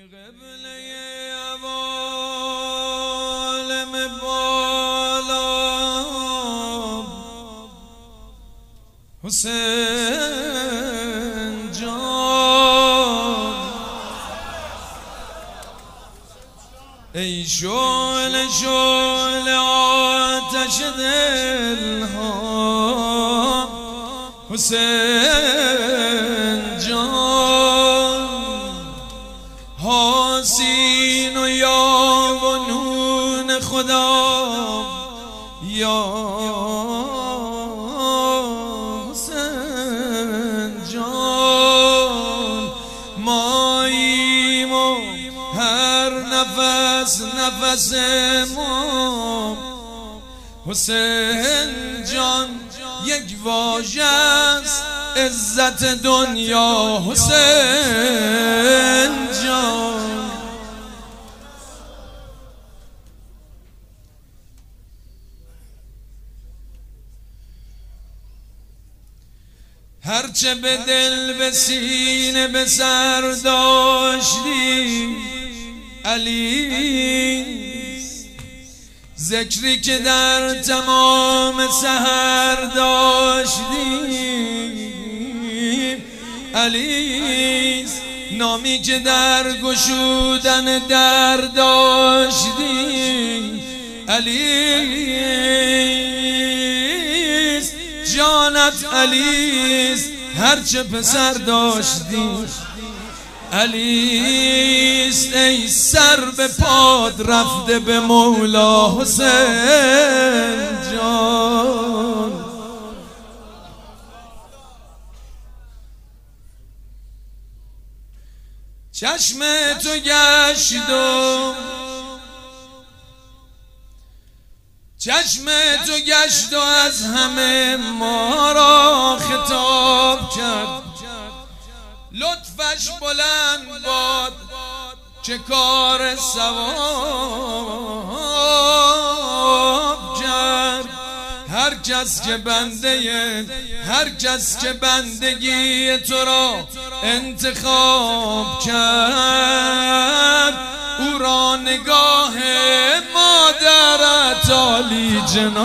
قبله عوالم بالا حسین جان، ای شعله شعله آتش دلها حسین جان، حسین و یا و نون خدا یا حسین جان، ماییم و هر نفس نفس ما حسین جان یک واژه است عزت دنیا حسین جان. هرچه به دل به سینه به سر داشتی علی، ذکری که در تمام سحر داشتی علی، نامی که در گشودن در داشتی علی، جانت علی، هرچه پسر داشتی علی، ای سر به پاد رفته به مولا حسین جان. چشم تو گشت و چشم تو گشت و از همه ما را خطاب کرد، لطفش بلند باد چه کار ثواب کرد. هر کس که بندگی تو را انتخاب کرد، او را نگاه مادرت عالی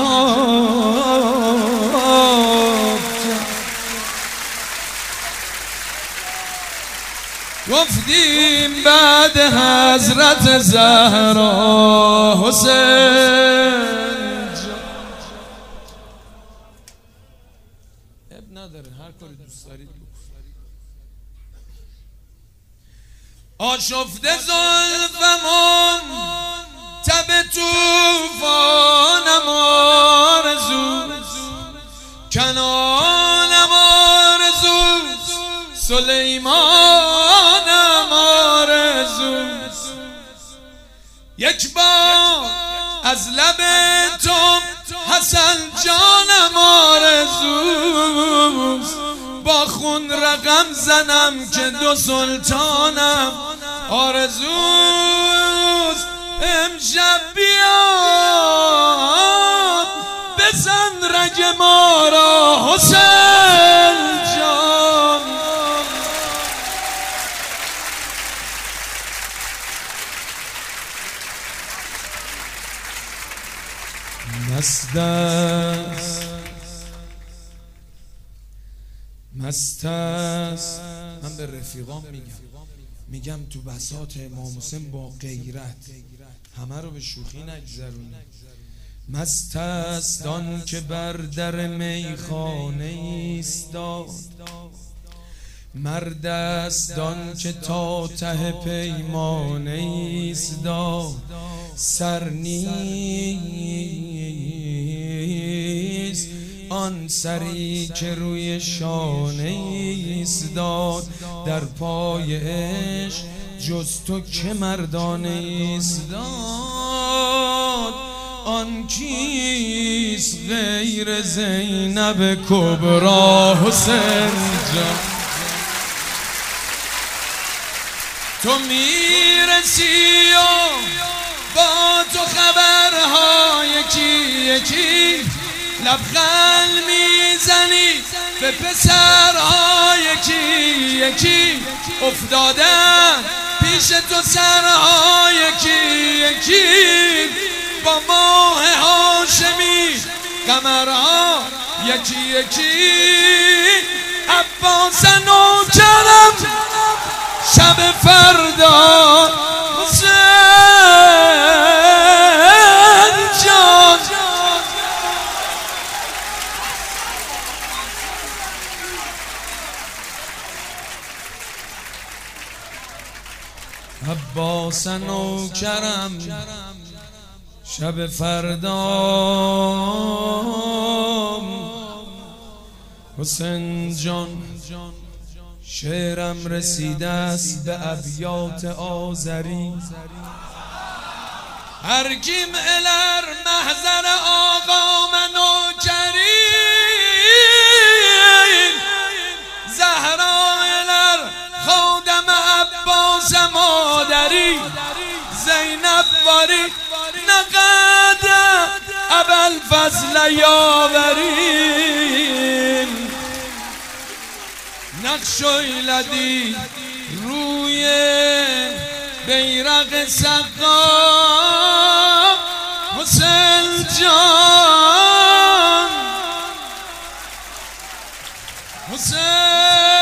جناب کرد. گفتیم بعد حضرت زهرا حسین جان، اب نداره هر کاری دوست دارید بکنید. آشفته زلفمون تب توفانم آرزوست، کنانم آرزوست، سلیمانم آرزوست، یک بار از لب تو حسن جانم آرزوست، با خون رقم زنم که دو سلطانم آرزوست. امشب بیاد بزن رگ ما را حسین جان. مست است من به رفیقام میگم تو بساط امام حسین با غیرت همه رو به شوخی نگذرونی. مست است آن که بر در میخانه ایستاد، مرد است آن که تا ته پیمانه ایستاد، سر نیست آن سری که روی شانه ایستاد، در پای عشق جز تو که مردانه ایستاد. آن کیست غیر زینب کبرا حسین جان. تو میرسی و با تو خبرها یکی لبخند میزنی به پسرها یکی افتادن پیش تو سرها یکی یکی با ماه هاشمی، قمرها یکی یکی، عباس نوکرم شب فردا حسین جان. عباس نوکرم شب فردا حسین جان. شعرم رسیده است به ابیات آذری، هر کیم الر محضر آقا منوکری، زهرا الر خودم عباس مادری، زینب واری نقد ابوالفضل یاوری، نقش ایلدی روی بیرق سقا حسین جان. حسین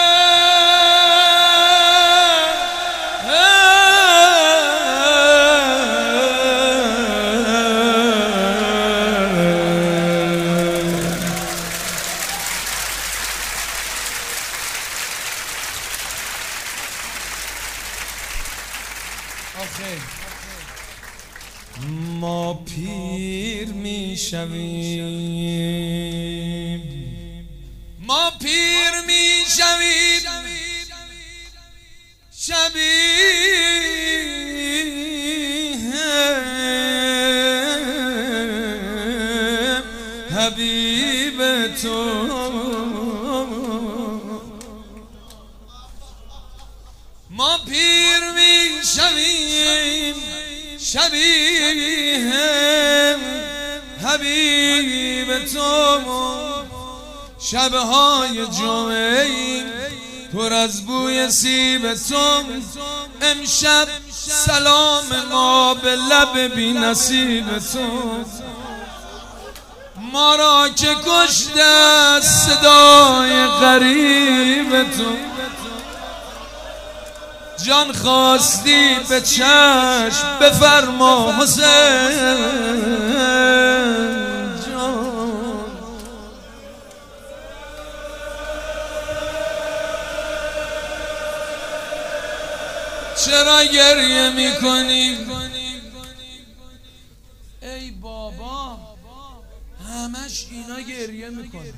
ما پیر می شویم، ما پیر می شویم شبیه حبیب تو، ما پیر می شویم شبیه حبیب تو، شبهای جمعه پر از بوی سیب تو، امشب سلام ما به لب بی نصیب تو، ما را که کشته صدای غریب تو، جان خواستی به چشم بفرما حسین جان. چرا گریه میکنی ای بابا؟ همش اینا گریه میکنن.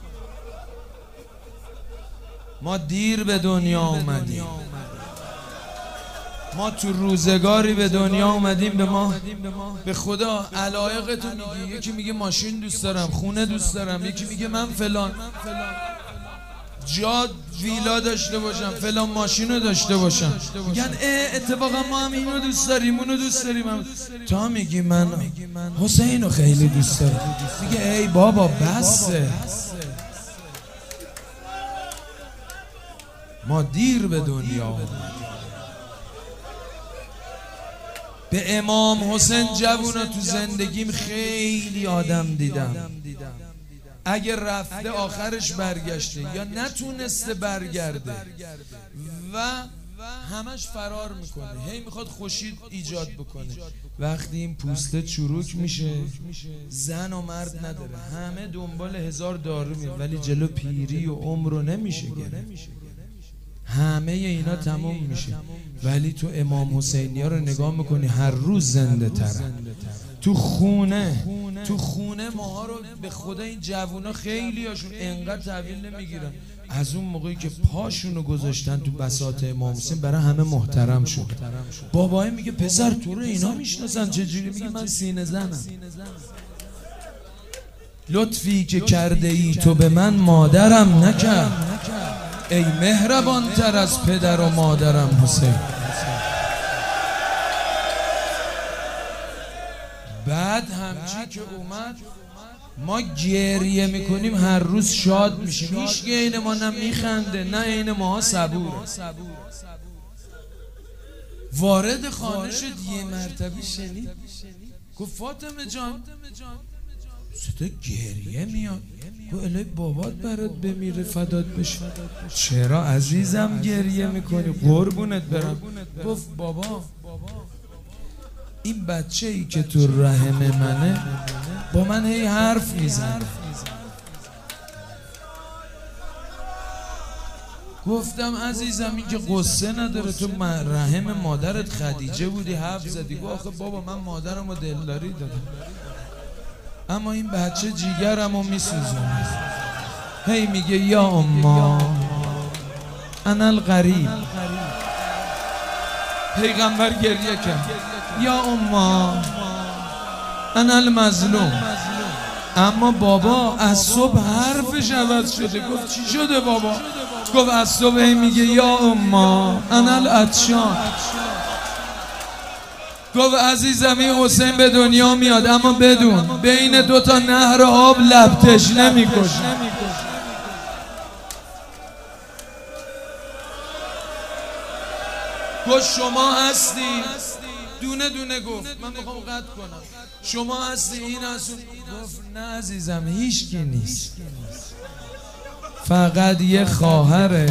ما دیر به دنیا اومدیم، ما تو روزگاری به دنیا اومدیم به ما به خدا علایق تو میگی. یکی میگه ماشین دوست دارم، خونه دوست دارم، یکی میگه من فلان جا ویلا داشته باشم، فلان ماشینو داشته باشم. میگن اتفاقا ما هم اینو دوست داریم اونو دوست داریم. تا میگی من حسینو خیلی دوست دارم، میگه ای بابا بسه. ما دیر به دنیا اومدیم. به امام حسین جوونا تو زندگیم خیلی آدم دیدم، اگه رفته آخرش برگشته یا نتونسته برگرده و همش فرار میکنه، هی میخواد خوشی ایجاد بکنه. وقتی این پوسته چروک میشه زن و مرد نداره، همه دنبال 1000 دارو میره ولی جلو پیری و عمر رو نمیشه گرفت. همه اینا تموم میشه ولی تو امام حسینی ها رو نگاه میکنی هر روز زنده ترن. تو خونه ماها رو به خدا این جوونا خیلی هاشون انقدر تحویل نمیگیرن. از اون موقعی که پاشونو گذاشتن تو بساط امام حسین برای همه محترم شد. بابای میگه پسر تو رو اینا میشناسن چجوری؟ میگه من سینه زنم. لطفی که کرده ای تو به من مادرم نکرد، ای مهربان تر از پدر و مادرم حسین. بعد همچی که اومد ما گریه میکنیم، هر روز شاد میشیم. هیچ عین ما نه میخنده نه عین ما صبوره. وارد خانه شد، یه مرتبه شنید گفت فاطمه جان، صدا گریه میاد. گفت الهی بابات برات بمیره فدات بشه. چرا عزیزم گریه میکنی؟ قربونت برم. گفت بابا این بچه ای که تو رحم منه با من هی حرف میزنه. گفتم عزیزم این که قصه نداره، تو رحم مادرت خدیجه بودی حرف زدی. گفت آخه بابا من مادرم رو دلداری دادم، اما این بچه جیگرم رو میسوزونه. هی میگه یا اما انا الغریب. پیغمبر گریه کرد یا اما انا المظلوم. اما بابا از صبح حرفش عوض شده. گفت چی شده بابا؟ گفت از صبح میگه یا اما انا العطشان. گفت عزیزم این حسین به دنیا میاد، اما بدون بین دوتا نهر آب لب تشنه میکشه. گفت شما هستی، دونه دونه گفت من میخوام قطع کنم، شما هستی این هستون. گفت نه عزیزم هیچکی نیست، فقط یه خواهره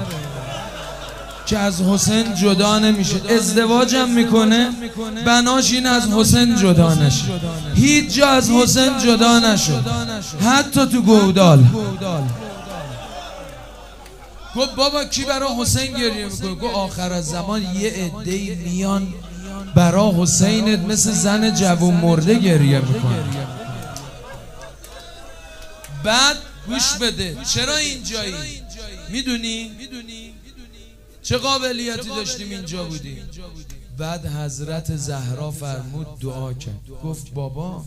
که از حسین جدا نمیشه. ازدواجم میکنه بناش این از حسین جدا نشه. هیچ جا از حسین جدا نشد، حتی تو گودال. گفت بابا کی برای حسین گریه میکنه؟ گفت آخر از زمان یه عده‌ای میان برای حسینت مثل زن جوون مرده گریه میکنه. بعد گوش بده چرا اینجایی؟ میدونی چه قابلیتی داشتیم اینجا بودیم؟ بعد حضرت زهرا فرمود دعا کرد. گفت بابا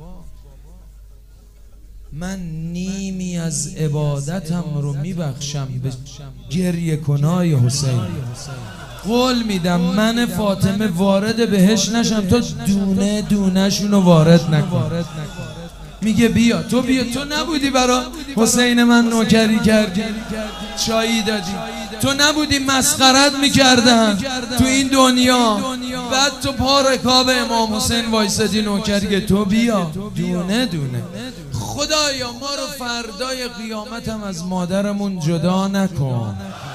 من نیمی از عبادتم رو میبخشم به گریه کنای حسین. قول میدم من فاطمه وارد بهش نشم تا دونه دونه شونو وارد نکن. میگه بیا تو، بیا تو نبودی برا حسین من نوکری کردی، چایی دادی، تو نبودی مسخرت میکردن تو این دنیا، بعد تو پا رکاب امام حسین وایسادی نوکری. تو بیا دونه دونه. خدایا ما رو فردای قیامت هم از مادرمون جدا نکن.